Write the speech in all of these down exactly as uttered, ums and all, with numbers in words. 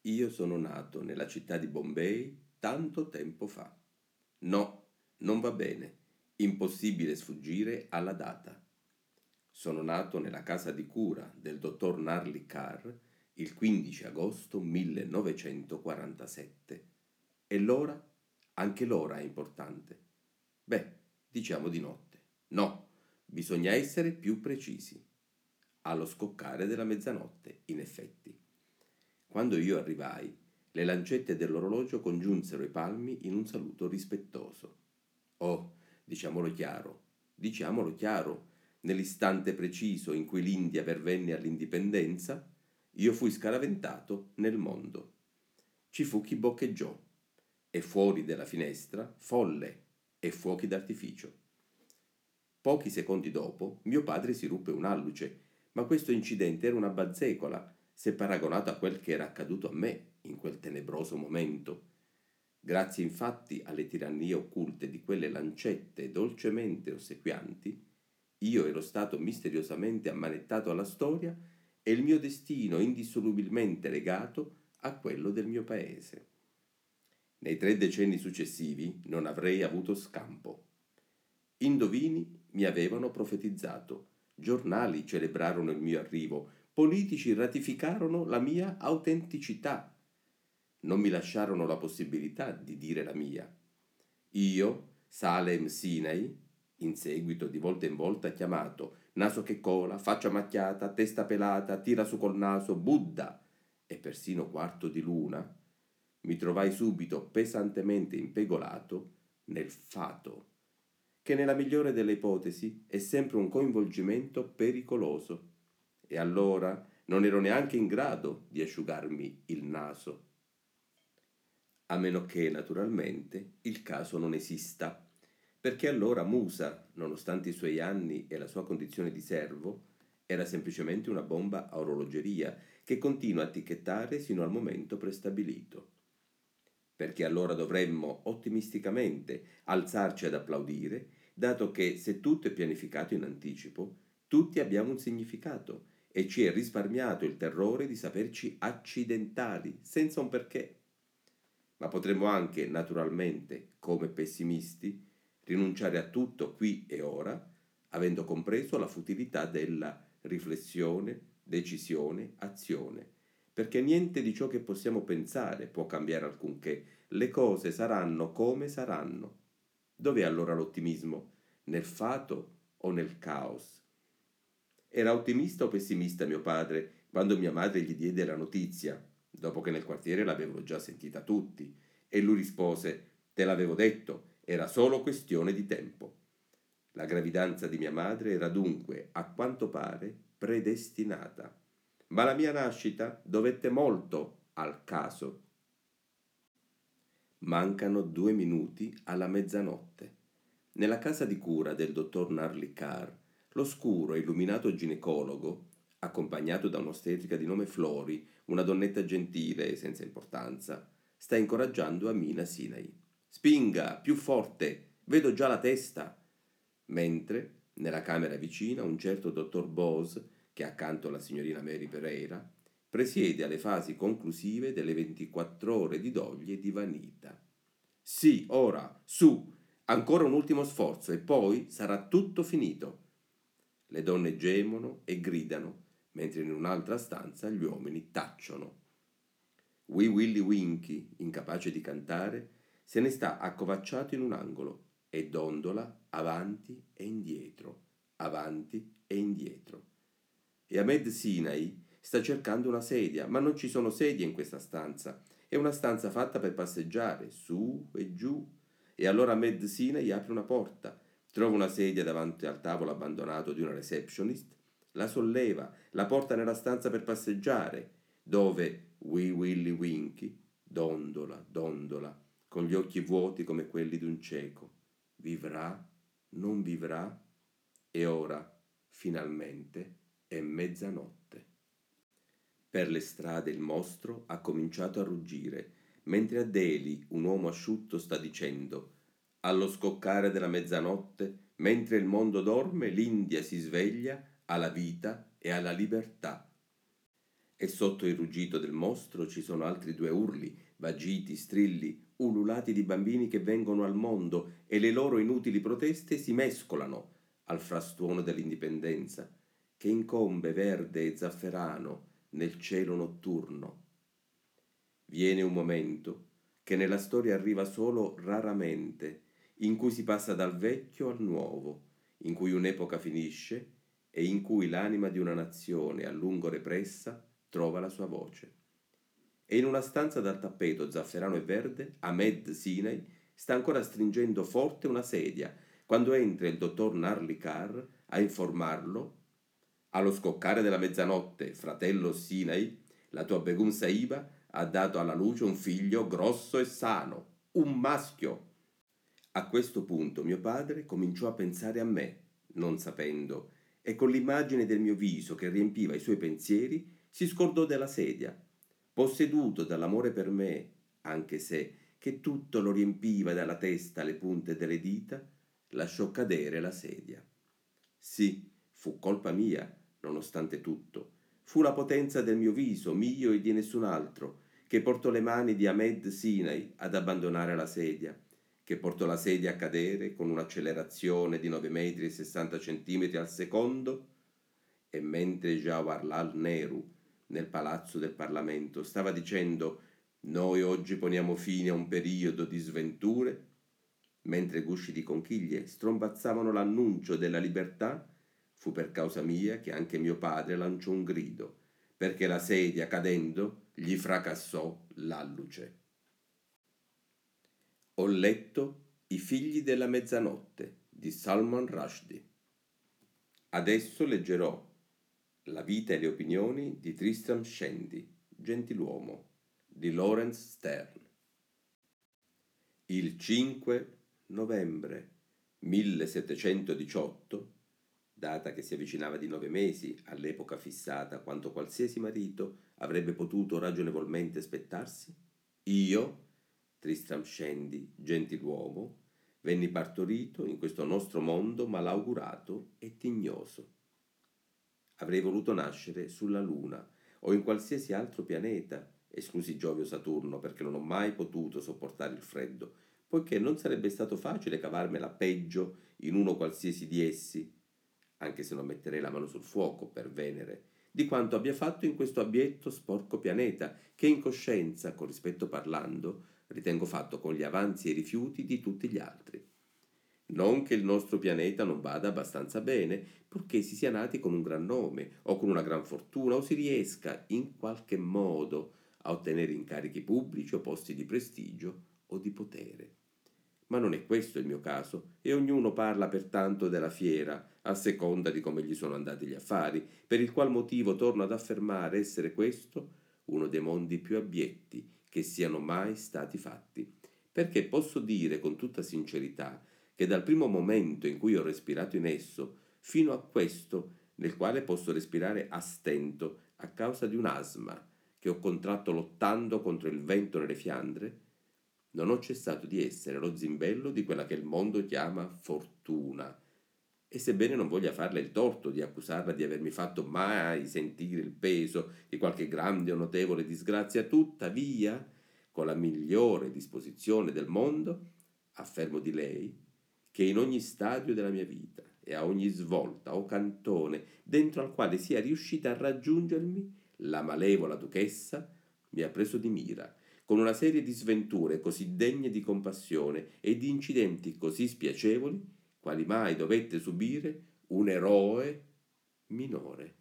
Io sono nato nella città di Bombay tanto tempo fa. No, non va bene. Impossibile sfuggire alla data. Sono nato nella casa di cura del dottor Narli Carr il quindici agosto millenovecentoquarantasette. E l'ora? Anche l'ora è importante. Beh, diciamo di notte. No, bisogna essere più precisi. Allo scoccare della mezzanotte, in effetti. Quando io arrivai, le lancette dell'orologio congiunsero i palmi in un saluto rispettoso. Oh, diciamolo chiaro, diciamolo chiaro, nell'istante preciso in cui l'India pervenne all'indipendenza, io fui scaraventato nel mondo. Ci fu chi boccheggiò, e fuori della finestra folle e fuochi d'artificio. Pochi secondi dopo mio padre si ruppe un'alluce, ma questo incidente era una bazzecola se paragonato a quel che era accaduto a me in quel tenebroso momento. Grazie infatti alle tirannie occulte di quelle lancette dolcemente ossequianti, io ero stato misteriosamente ammanettato alla storia e il mio destino indissolubilmente legato a quello del mio paese. Nei tre decenni successivi non avrei avuto scampo. Indovini mi avevano profetizzato, giornali celebrarono il mio arrivo, politici ratificarono la mia autenticità. Non mi lasciarono la possibilità di dire la mia. Io, Salem Sinai, in seguito di volta in volta chiamato naso che cola, faccia macchiata, testa pelata, tira su col naso, Buddha e persino quarto di luna, mi trovai subito pesantemente impegolato nel fato, che nella migliore delle ipotesi è sempre un coinvolgimento pericoloso. E allora non ero neanche in grado di asciugarmi il naso. A meno che, naturalmente, il caso non esista, perché allora Musa, nonostante i suoi anni e la sua condizione di servo, era semplicemente una bomba a orologeria che continua a ticchettare sino al momento prestabilito. Perché allora dovremmo ottimisticamente alzarci ad applaudire, dato che se tutto è pianificato in anticipo, tutti abbiamo un significato e ci è risparmiato il terrore di saperci accidentali, senza un perché. Ma potremmo anche, naturalmente, come pessimisti, rinunciare a tutto qui e ora, avendo compreso la futilità della riflessione, decisione, azione, perché niente di ciò che possiamo pensare può cambiare alcunché, le cose saranno come saranno. Dov'è allora l'ottimismo? Nel fato o nel caos? Era ottimista o pessimista mio padre quando mia madre gli diede la notizia, dopo che nel quartiere l'avevano già sentita tutti, e lui rispose: Te l'avevo detto, era solo questione di tempo. La gravidanza di mia madre era dunque, a quanto pare, predestinata. Ma la mia nascita dovette molto al caso. Mancano due minuti alla mezzanotte. Nella casa di cura del dottor Narli Carr, l'oscuro e illuminato ginecologo, accompagnato da un'ostetrica di nome Flori, una donnetta gentile e senza importanza, sta incoraggiando Amina Sinai. Spinga, più forte, vedo già la testa. Mentre, nella camera vicina, un certo dottor Bose, che accanto alla signorina Mary Pereira, presiede alle fasi conclusive delle ventiquattro ore di doglie di Vanita. Sì, ora, su, ancora un ultimo sforzo e poi sarà tutto finito. Le donne gemono e gridano, mentre in un'altra stanza gli uomini tacciono. Wee Willie Winky, incapace di cantare, se ne sta accovacciato in un angolo e dondola avanti e indietro, avanti e indietro. E Ahmed Sinai sta cercando una sedia, ma non ci sono sedie in questa stanza. È una stanza fatta per passeggiare, su e giù. E allora Ahmed Sinai apre una porta, trova una sedia davanti al tavolo abbandonato di una receptionist, la solleva, la porta nella stanza per passeggiare, dove Wee Willie Winky dondola, dondola, con gli occhi vuoti come quelli d'un cieco. Vivrà? Non vivrà? E ora, finalmente, è mezzanotte. Per le strade il mostro ha cominciato a ruggire, mentre a Delhi un uomo asciutto sta dicendo: allo scoccare della mezzanotte, mentre il mondo dorme, l'India si sveglia alla vita e alla libertà. e sotto il ruggito del mostro ci sono altri due urli, vagiti, strilli, ululati di bambini che vengono al mondo e le loro inutili proteste si mescolano al frastuono dell'indipendenza che incombe verde e zafferano nel cielo notturno. Viene un momento che nella storia arriva solo raramente, in cui si passa dal vecchio al nuovo, in cui un'epoca finisce e in cui l'anima di una nazione a lungo repressa trova la sua voce. E in una stanza dal tappeto zafferano e verde, Ahmed Sinai sta ancora stringendo forte una sedia quando entra il dottor Narlikar a informarlo: allo scoccare della mezzanotte, fratello Sinai, la tua Begum Saiba ha dato alla luce un figlio grosso e sano, un maschio. A questo punto mio padre cominciò a pensare a me, non sapendo, e con l'immagine del mio viso che riempiva i suoi pensieri si scordò della sedia. Posseduto dall'amore per me, anche se che tutto lo riempiva dalla testa alle punte delle dita, lasciò cadere la sedia. Sì, fu colpa mia, nonostante tutto. Fu la potenza del mio viso, mio e di nessun altro, che portò le mani di Ahmed Sinai ad abbandonare la sedia, che portò la sedia a cadere con un'accelerazione di nove metri e sessanta centimetri al secondo, e mentre Jawaharlal Nehru nel palazzo del Parlamento stava dicendo «Noi oggi poniamo fine a un periodo di sventure», mentre gusci di conchiglie strombazzavano l'annuncio della libertà, fu per causa mia che anche mio padre lanciò un grido, perché la sedia cadendo gli fracassò l'alluce. Ho letto I figli della mezzanotte di Salman Rushdie. Adesso leggerò La vita e le opinioni di Tristram Shandy, gentiluomo, di Lawrence Stern. Il cinque novembre millesettecentodiciotto, data che si avvicinava di nove mesi all'epoca fissata quanto qualsiasi marito avrebbe potuto ragionevolmente aspettarsi, io, Tristram Shandy, gentiluomo, venni partorito in questo nostro mondo malaugurato e tignoso. Avrei voluto nascere sulla Luna o in qualsiasi altro pianeta, esclusi Giove o Saturno, perché non ho mai potuto sopportare il freddo, poiché non sarebbe stato facile cavarmela peggio in uno qualsiasi di essi, anche se non metterei la mano sul fuoco per Venere, di quanto abbia fatto in questo abietto sporco pianeta, che in coscienza, con rispetto parlando, ritengo fatto con gli avanzi e i rifiuti di tutti gli altri. Non che il nostro pianeta non vada abbastanza bene, purché si sia nati con un gran nome, o con una gran fortuna, o si riesca in qualche modo a ottenere incarichi pubblici o posti di prestigio o di potere. Ma non è questo il mio caso, e ognuno parla pertanto della fiera, a seconda di come gli sono andati gli affari, per il qual motivo torno ad affermare essere questo uno dei mondi più abietti che siano mai stati fatti, perché posso dire con tutta sincerità che dal primo momento in cui ho respirato in esso, fino a questo nel quale posso respirare a stento a causa di un asma che ho contratto lottando contro il vento nelle Fiandre, non ho cessato di essere lo zimbello di quella che il mondo chiama fortuna. E sebbene non voglia farle il torto di accusarla di avermi fatto mai sentire il peso di qualche grande o notevole disgrazia, tuttavia, con la migliore disposizione del mondo, affermo di lei che in ogni stadio della mia vita e a ogni svolta o cantone dentro al quale sia riuscita a raggiungermi, la malevola duchessa mi ha preso di mira, con una serie di sventure così degne di compassione e di incidenti così spiacevoli, quali mai dovette subire un eroe minore.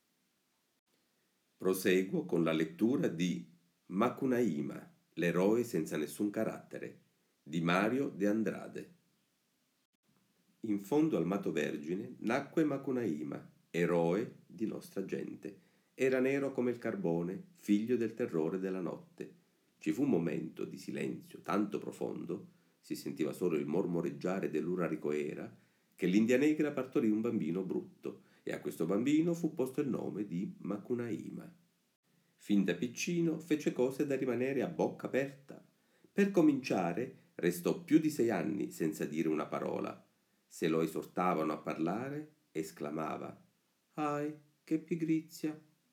Proseguo con la lettura di Macunaíma, l'eroe senza nessun carattere, di Mario de Andrade. In fondo al Mato Vergine nacque Macunaíma, eroe di nostra gente. Era nero come il carbone, figlio del terrore della notte. Ci fu un momento di silenzio tanto profondo, si sentiva solo il mormoreggiare dell'uraricoera, che l'India Negra partorì un bambino brutto, e a questo bambino fu posto il nome di Macunaíma. Fin da piccino fece cose da rimanere a bocca aperta. Per cominciare, restò più di sei anni senza dire una parola. Se lo esortavano a parlare, esclamava «Ahi, che pigrizia!»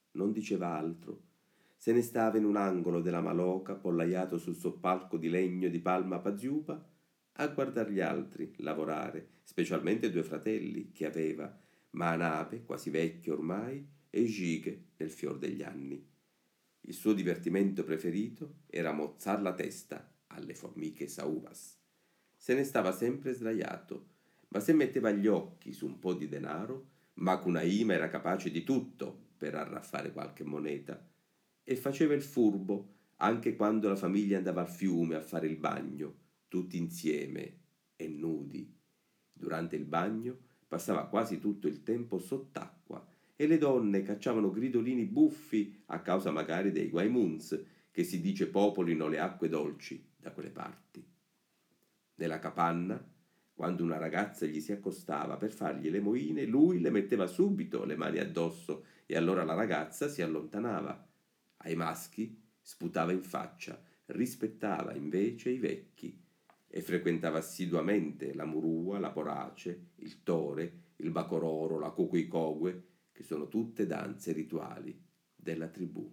non diceva altro. Se ne stava in un angolo della maloca, appollaiato sul soppalco di legno di palma paziupa, a guardar gli altri lavorare, specialmente due fratelli che aveva, Manape, quasi vecchio ormai, e Gige nel fior degli anni. Il suo divertimento preferito era mozzar la testa alle formiche sauvas. Se ne stava sempre sdraiato, ma se metteva gli occhi su un po' di denaro, Macunaíma era capace di tutto per arraffare qualche moneta, e faceva il furbo anche quando la famiglia andava al fiume a fare il bagno, tutti insieme e nudi. Durante il bagno passava quasi tutto il tempo sott'acqua e le donne cacciavano gridolini buffi a causa magari dei guaimuns, che si dice popolino le acque dolci da quelle parti. Nella capanna, quando una ragazza gli si accostava per fargli le moine, lui le metteva subito le mani addosso e allora la ragazza si allontanava. Ai maschi sputava in faccia, rispettava invece i vecchi e frequentava assiduamente la murua, la porace, il tore, il bacororo, la cucuicogue, che sono tutte danze rituali della tribù.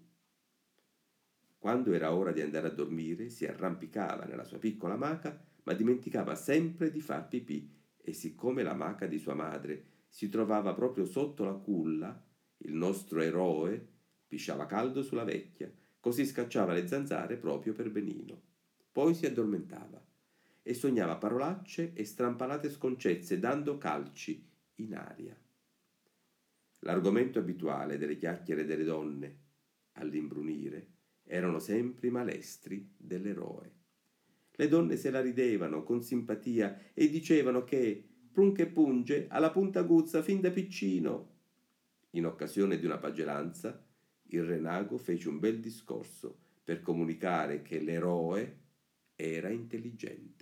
Quando era ora di andare a dormire, si arrampicava nella sua piccola maca, ma dimenticava sempre di far pipì, e siccome la maca di sua madre si trovava proprio sotto la culla, il nostro eroe pisciava caldo sulla vecchia, così scacciava le zanzare proprio per benino. Poi si addormentava e sognava parolacce e strampalate sconcezze, dando calci in aria. L'argomento abituale delle chiacchiere delle donne, all'imbrunire, erano sempre i malestri dell'eroe. Le donne se la ridevano con simpatia e dicevano che prun che punge alla punta aguzza fin da piccino. In occasione di una pagelanza, il renago fece un bel discorso per comunicare che l'eroe era intelligente.